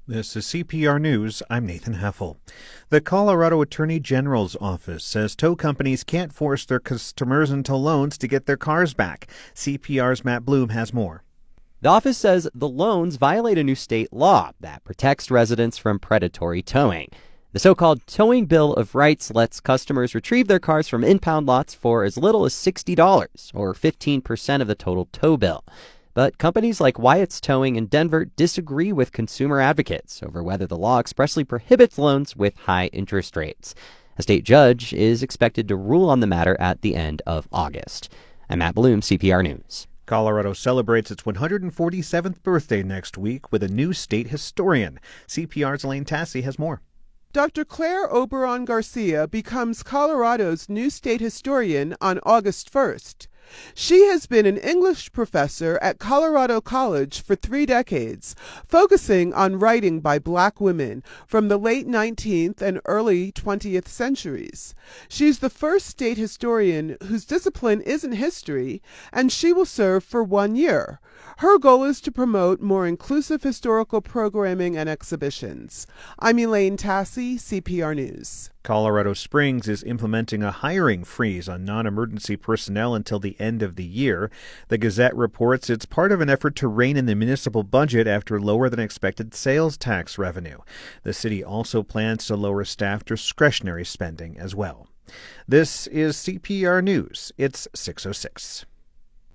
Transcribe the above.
This is CPR News. I'm Nathan Heffel. The Colorado Attorney General's office says tow companies can't force their customers into loans to get their cars back. CPR's Matt Bloom has more. The office says the loans violate a new state law that protects residents from predatory towing. The so-called Towing Bill of Rights lets customers retrieve their cars from impound lots for as little as $60, or 15% of the total tow bill. But companies like Wyatt's Towing in Denver disagree with consumer advocates over whether the law expressly prohibits loans with high interest rates. A state judge is expected to rule on the matter at the end of August. I'm Matt Bloom, CPR News. Colorado celebrates its 147th birthday next week with a new state historian. CPR's Elaine Tassi has more. Dr. Claire Oberon Garcia becomes Colorado's new state historian on August 1st. She has been an English professor at Colorado College for 3 decades, focusing on writing by Black women from the late 19th and early 20th centuries. She's the first state historian whose discipline isn't history, and she will serve for 1 year. Her goal is to promote more inclusive historical programming and exhibitions. I'm Elaine Tassi, CPR News. Colorado Springs is implementing a hiring freeze on non-emergency personnel until the end of the year. The Gazette reports it's part of an effort to rein in the municipal budget after lower than expected sales tax revenue. The city also plans to lower staff discretionary spending as well. This is CPR News. It's 6:06.